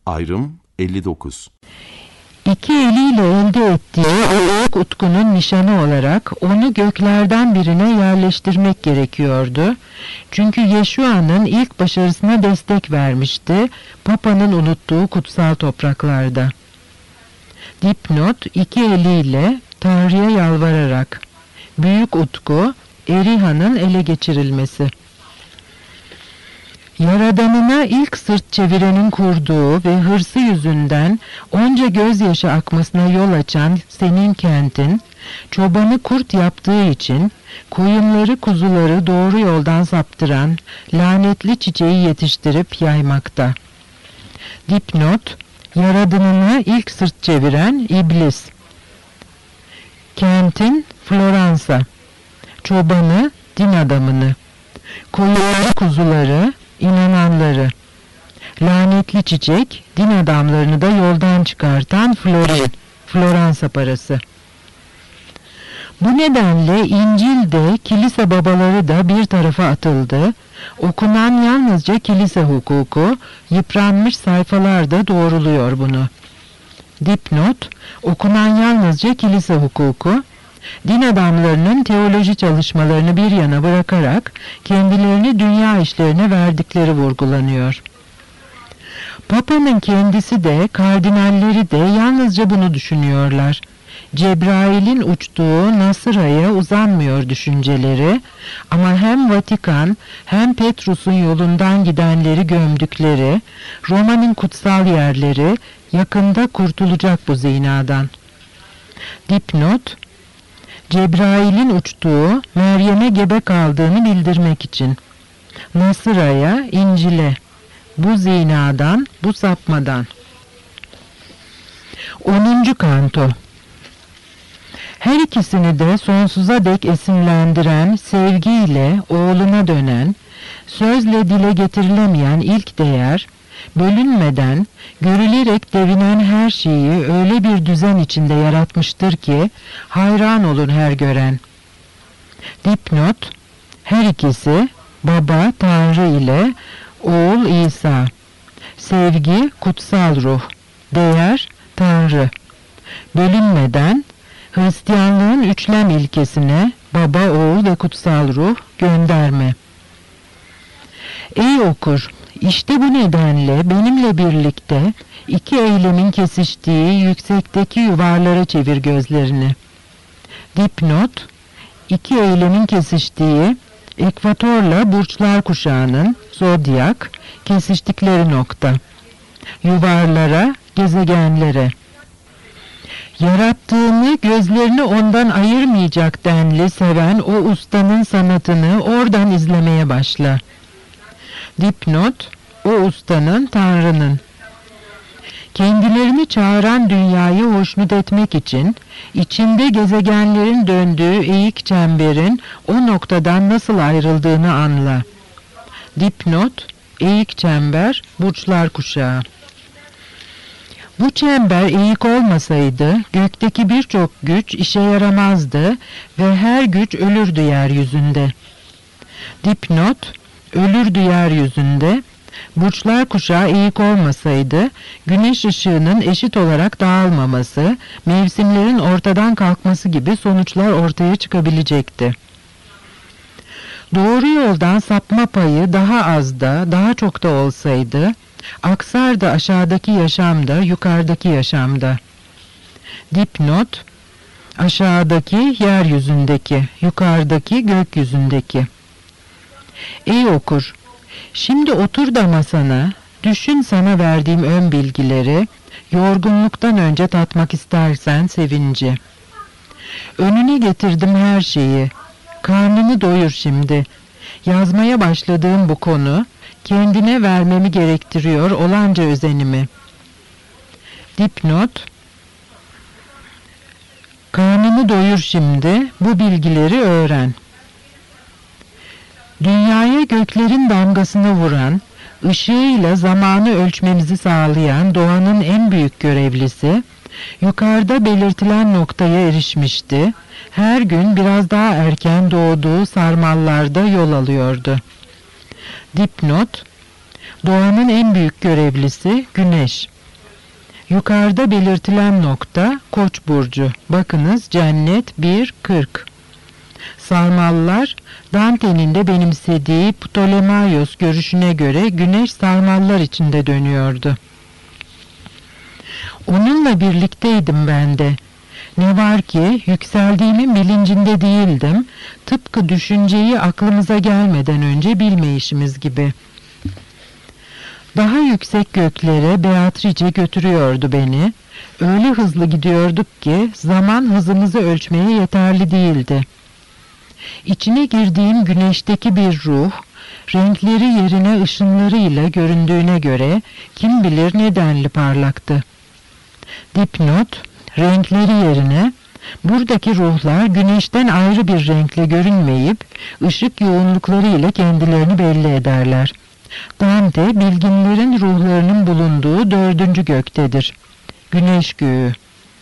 Ayrım 59. İki eliyle elde ettiği o büyük utkunun nişanı olarak onu göklerden birine yerleştirmek gerekiyordu. Çünkü Yeşua'nın ilk başarısına destek vermişti, Papa'nın unuttuğu kutsal topraklarda. Dipnot, iki eliyle Tanrı'ya yalvararak. Büyük utku, Eriha'nın ele geçirilmesi. Yaradanına ilk sırt çevirenin kurduğu ve hırsı yüzünden onca gözyaşı akmasına yol açan senin kentin, çobanı kurt yaptığı için koyunları kuzuları doğru yoldan saptıran lanetli çiçeği yetiştirip yaymakta. Dipnot, yaradanına ilk sırt çeviren iblis. Kentin Floransa, çobanı din adamını, koyunları kuzuları, İnananları, lanetli çiçek, din adamlarını da yoldan çıkartan Florin, Floransa parası. Bu nedenle İncil'de kilise babaları da bir tarafa atıldı, okunan yalnızca kilise hukuku, yıpranmış sayfalarda doğruluyor bunu. Dipnot, okunan yalnızca kilise hukuku, din adamlarının teoloji çalışmalarını bir yana bırakarak kendilerini dünya işlerine verdikleri vurgulanıyor. Papa'nın kendisi de kardinalleri de yalnızca bunu düşünüyorlar. Cebrail'in uçtuğu Nasıra'ya uzanmıyor düşünceleri ama hem Vatikan hem Petrus'un yolundan gidenleri gömdükleri Roma'nın kutsal yerleri yakında kurtulacak bu zinadan. Dipnot, Cebrail'in uçtuğu Meryem'e gebe kaldığını bildirmek için. Nasıra'ya, İncil'e, bu zinadan, bu sapmadan. 10. Kanto. Her ikisini de sonsuza dek esinlendiren, sevgiyle oğluna dönen, sözle dile getirilemeyen ilk değer, bölünmeden, görülerek devinen her şeyi öyle bir düzen içinde yaratmıştır ki, hayran olur her gören. Dipnot, her ikisi, Baba Tanrı ile Oğul İsa, sevgi kutsal ruh, değer Tanrı, bölünmeden, Hristiyanlığın üçlem ilkesine Baba, Oğul ve kutsal ruh gönderme. Ey okur! İşte bu nedenle benimle birlikte iki eylemin kesiştiği yüksekteki yuvarlara çevir gözlerini. Dipnot, iki eylemin kesiştiği ekvatorla burçlar kuşağının, zodyak, kesiştikleri nokta. Yuvarlara, gezegenlere. Yarattığını, gözlerini ondan ayırmayacak denli seven o ustanın sanatını oradan izlemeye başla. Dipnot, o ustanın, Tanrı'nın. Kendilerini çağıran dünyayı hoşnut etmek için, içinde gezegenlerin döndüğü eğik çemberin o noktadan nasıl ayrıldığını anla. Dipnot, eğik çember, burçlar kuşağı. Bu çember eğik olmasaydı, gökteki birçok güç işe yaramazdı ve her güç ölürdü yeryüzünde. Dipnot, ölürdü yeryüzünde, burçlar kuşağı eğik olmasaydı, güneş ışığının eşit olarak dağılmaması, mevsimlerin ortadan kalkması gibi sonuçlar ortaya çıkabilecekti. Doğru yoldan sapma payı daha az da, daha çok da olsaydı, aksardı aşağıdaki yaşamda, yukarıdaki yaşamda. Dipnot, aşağıdaki yeryüzündeki, yukarıdaki gökyüzündeki. Ey okur! Şimdi otur da masana, düşün sana verdiğim ön bilgileri, yorgunluktan önce tatmak istersen sevinci. Önüne getirdim her şeyi, karnını doyur şimdi. Yazmaya başladığım bu konu, kendine vermemi gerektiriyor olanca özenimi. Dipnot, karnını doyur şimdi, bu bilgileri öğren. Dünyaya göklerin damgasını vuran, ışığıyla zamanı ölçmemizi sağlayan doğanın en büyük görevlisi, yukarıda belirtilen noktaya erişmişti, her gün biraz daha erken doğduğu sarmallarda yol alıyordu. Dipnot, doğanın en büyük görevlisi Güneş, Yukarıda belirtilen nokta Koç burcu. Bakınız Cennet 1.40. Sarmallar, Dante'nin de benimsediği Ptolemaios görüşüne göre Güneş sarmallar içinde dönüyordu. Onunla birlikteydim ben de. Ne var ki yükseldiğimin bilincinde değildim, tıpkı düşünceyi aklımıza gelmeden önce bilmeyişimiz gibi. Daha yüksek göklere Beatrice götürüyordu beni. Öyle hızlı gidiyorduk ki zaman hızımızı ölçmeye yeterli değildi. İçine girdiğim güneşteki bir ruh, renkleri yerine ışınlarıyla göründüğüne göre kim bilir ne denli parlaktı. Dipnot, renkleri yerine, buradaki ruhlar güneşten ayrı bir renkle görünmeyip, ışık yoğunluklarıyla kendilerini belli ederler. Dante, bilginlerin ruhlarının bulunduğu 4. göktedir. Güneş göğü.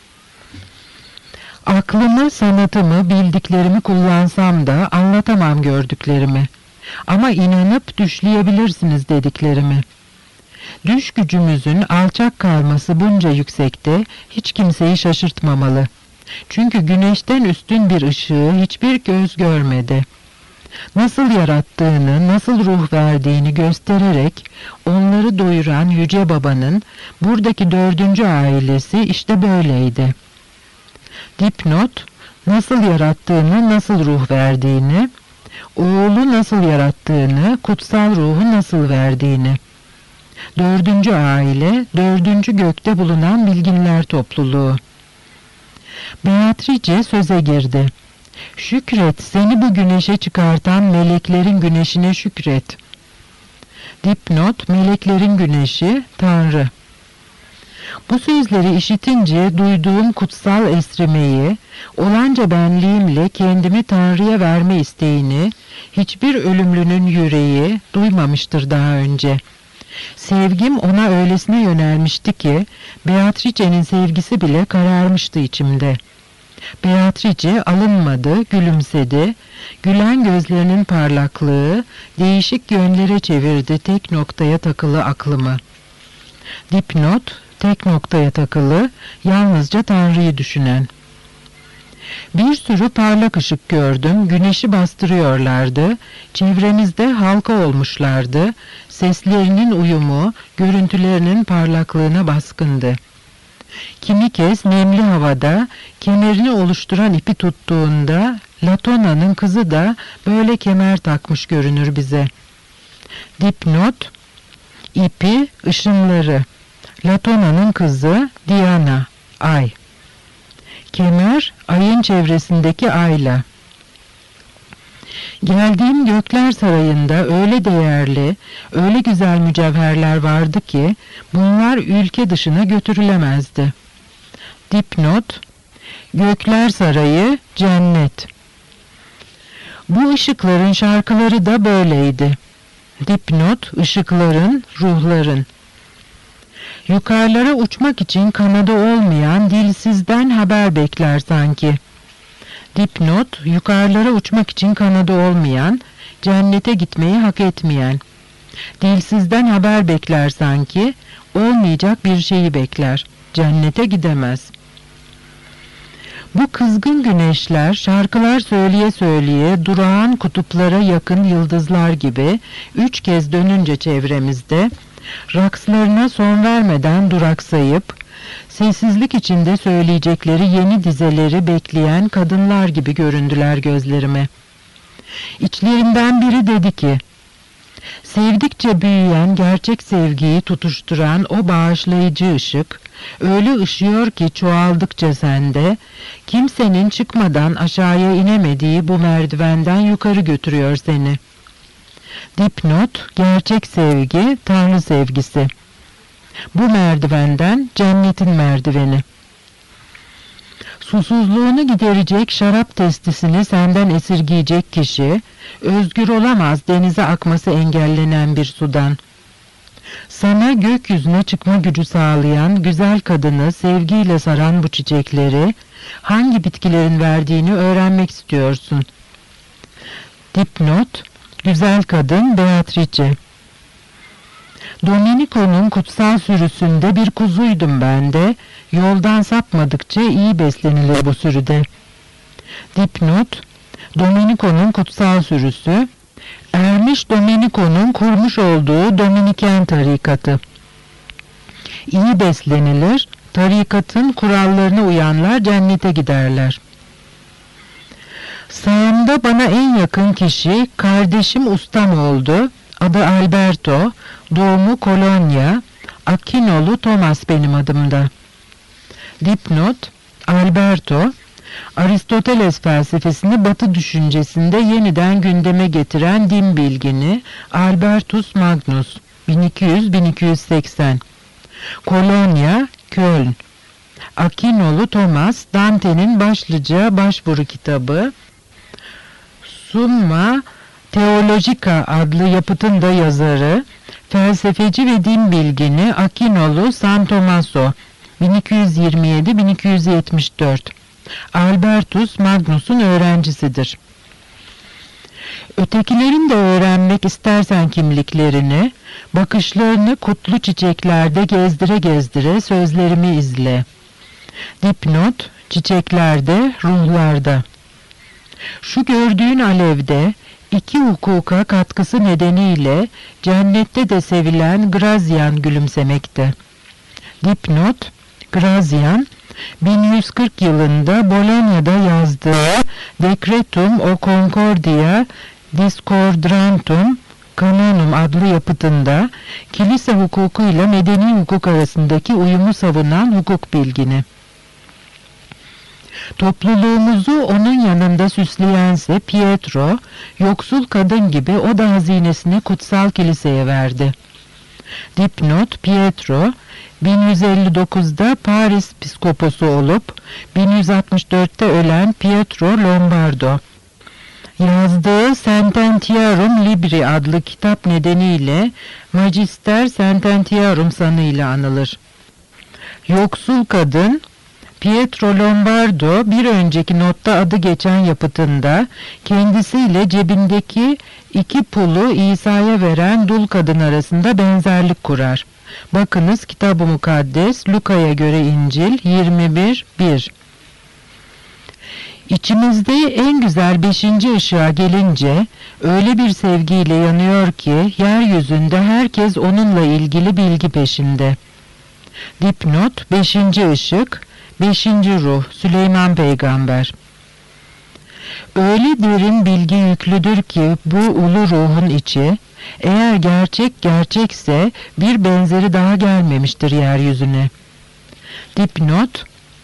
Aklımı, sanatımı, bildiklerimi kullansam da anlatamam gördüklerimi. Ama inanıp düşleyebilirsiniz dediklerimi. Düş gücümüzün alçak kalması bunca yüksekte hiç kimseyi şaşırtmamalı. Çünkü güneşten üstün bir ışığı hiçbir göz görmedi. Nasıl yarattığını, nasıl ruh verdiğini göstererek onları doyuran Yüce Baba'nın buradaki 4. ailesi işte böyleydi. Dipnot, nasıl yarattığını, nasıl ruh verdiğini, oğlu nasıl yarattığını, kutsal ruhu nasıl verdiğini. 4. aile, 4. gökte bulunan bilginler topluluğu. Beatrice söze girdi. Şükret, seni bu güneşe çıkartan meleklerin güneşine şükret. Dipnot, meleklerin güneşi, Tanrı. Bu sözleri işitince duyduğum kutsal esrimeyi, olanca benliğimle kendimi Tanrı'ya verme isteğini, hiçbir ölümlünün yüreği duymamıştır daha önce. Sevgim ona öylesine yönelmişti ki, Beatrice'nin sevgisi bile kararmıştı içimde. Beatrice alınmadı, gülümsedi. Gülen gözlerinin parlaklığı değişik yönlere çevirdi tek noktaya takılı aklımı. Dipnot, tek noktaya takılı, yalnızca Tanrı'yı düşünen. Bir sürü parlak ışık gördüm, güneşi bastırıyorlardı, çevremizde halka olmuşlardı, seslerinin uyumu, görüntülerinin parlaklığına baskındı. Kimi kez nemli havada kemerini oluşturan ipi tuttuğunda Latona'nın kızı da böyle kemer takmış görünür bize. Dipnot, ipi, ışınları. Latona'nın kızı Diana, ay. Kemer, ayın çevresindeki ayla. Geldiğim Gökler Sarayı'nda öyle değerli, öyle güzel mücevherler vardı ki bunlar ülke dışına götürülemezdi. Dipnot, Gökler Sarayı, cennet. Bu ışıkların şarkıları da böyleydi. Dipnot, ışıkların, ruhların. Yukarılara uçmak için kanadı olmayan dilsizden haber bekler sanki. Dipnot, yukarılara uçmak için kanadı olmayan, cennete gitmeyi hak etmeyen. Dilsizden haber bekler sanki, olmayacak bir şeyi bekler, cennete gidemez. Bu kızgın güneşler şarkılar söyleye söyleye durağan kutuplara yakın yıldızlar gibi 3 kez dönünce çevremizde, rakslarına son vermeden duraksayıp, sessizlik içinde söyleyecekleri yeni dizeleri bekleyen kadınlar gibi göründüler gözlerime. İçlerinden biri dedi ki, sevdikçe büyüyen gerçek sevgiyi tutuşturan o bağışlayıcı ışık, öyle ışıyor ki çoğaldıkça sende, kimsenin çıkmadan aşağıya inemediği bu merdivenden yukarı götürüyor seni. Dipnot, gerçek sevgi, Tanrı sevgisi. Bu merdivenden cennetin merdiveni. Susuzluğunu giderecek şarap testisini senden esirgeyecek kişi, özgür olamaz denize akması engellenen bir sudan. Sana gökyüzüne çıkma gücü sağlayan güzel kadını sevgiyle saran bu çiçekleri, hangi bitkilerin verdiğini öğrenmek istiyorsun. Dipnot, güzel kadın Beatrice. Domenico'nun kutsal sürüsünde bir kuzuydum ben de, yoldan sapmadıkça iyi beslenilir bu sürüde. Dipnot, Domenico'nun kutsal sürüsü, Ermiş Domenico'nun kurmuş olduğu Dominiken tarikatı. İyi beslenilir, tarikatın kurallarına uyanlar cennete giderler. Sağımda bana en yakın kişi kardeşim ustam oldu. Adı Alberto, doğumu Kolonya, Akinolu Thomas benim adımda. Dipnot, Alberto, Aristoteles felsefesini Batı düşüncesinde yeniden gündeme getiren din bilgini Albertus Magnus, 1200-1280. Kolonya, Köln. Akinolu Thomas, Dante'nin başlıca başvuru kitabı Summa Theologica adlı yapıtın da yazarı, felsefeci ve din bilgini Akinolu San Tommaso, 1227-1274. Albertus Magnus'un öğrencisidir. Ötekilerin de öğrenmek istersen kimliklerini, bakışlarını kutlu çiçeklerde gezdire gezdire sözlerimi izle. Dipnot, çiçeklerde, ruhlarda. Şu gördüğün alevde, iki hukuka katkısı nedeniyle cennette de sevilen Grazian gülümsemekte. Dipnot, Grazian, 1140 yılında Bologna'da yazdığı Decretum o Concordia Discordrantum Canonum adlı yapıtında kilise hukuku ile medeni hukuk arasındaki uyumu savunan hukuk bilgini. Topluluğumuzu onun yanında süsleyense Pietro, yoksul kadın gibi o da hazinesini kutsal kiliseye verdi. Dipnot, Pietro, 1159'da Paris piskoposu olup 1164'te ölen Pietro Lombardo. Yazdığı Sententiarum Libri adlı kitap nedeniyle Magister Sententiarum sanıyla anılır. Yoksul kadın, Pietro Lombardo bir önceki notta adı geçen yapıtında kendisiyle cebindeki iki pulu İsa'ya veren dul kadın arasında benzerlik kurar. Bakınız Kitab-ı Mukaddes, Luka'ya göre İncil 21:1. İçimizde en güzel 5. ışığa gelince öyle bir sevgiyle yanıyor ki yeryüzünde herkes onunla ilgili bilgi peşinde. Dipnot 5. ışık, 5. ruh, Süleyman Peygamber. Öyle derin bilgi yüklüdür ki bu ulu ruhun içi, eğer gerçek gerçekse bir benzeri daha gelmemiştir yeryüzüne. Dipnot,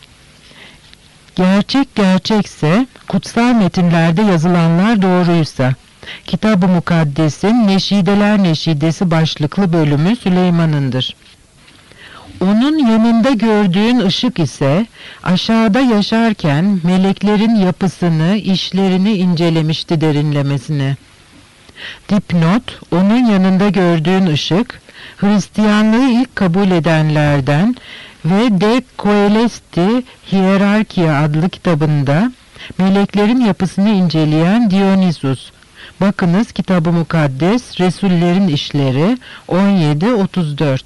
gerçek gerçekse, kutsal metinlerde yazılanlar doğruysa, Kitab-ı Mukaddes'in Neşideler Neşidesi başlıklı bölümü Süleyman'ındır. Onun yanında gördüğün ışık ise aşağıda yaşarken meleklerin yapısını, işlerini incelemişti derinlemesine. Dipnot, onun yanında gördüğün ışık, Hristiyanlığı ilk kabul edenlerden ve De Coelesti Hierarchia adlı kitabında meleklerin yapısını inceleyen Dionysus. Bakınız Kitab-ı Mukaddes, Resullerin İşleri 17-34.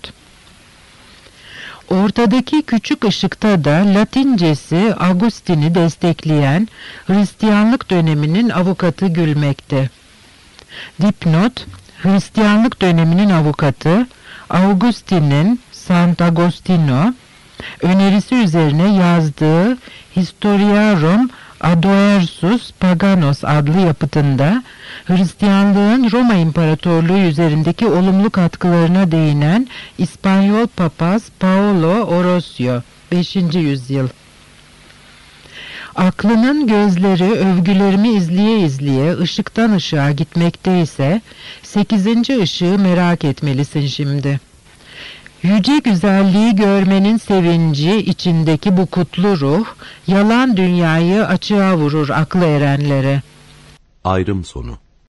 Ortadaki küçük ışıkta da Latincesi Agustin'i destekleyen Hristiyanlık döneminin avukatı gülmekte. Dipnot, Hristiyanlık döneminin avukatı Augustin'in Sant'Agostino önerisi üzerine yazdığı Historiarum Adoersus Paganos adlı yapıtında Hristiyanlığın Roma İmparatorluğu üzerindeki olumlu katkılarına değinen İspanyol papaz Paolo Orosio, 5. yüzyıl. Aklının gözleri övgülerimi izleye izleye ışıktan ışığa gitmekteyse 8. ışığı merak etmelisin şimdi. Yüce güzelliği görmenin sevinci içindeki bu kutlu ruh, yalan dünyayı açığa vurur aklı erenlere. Ayrım sonu.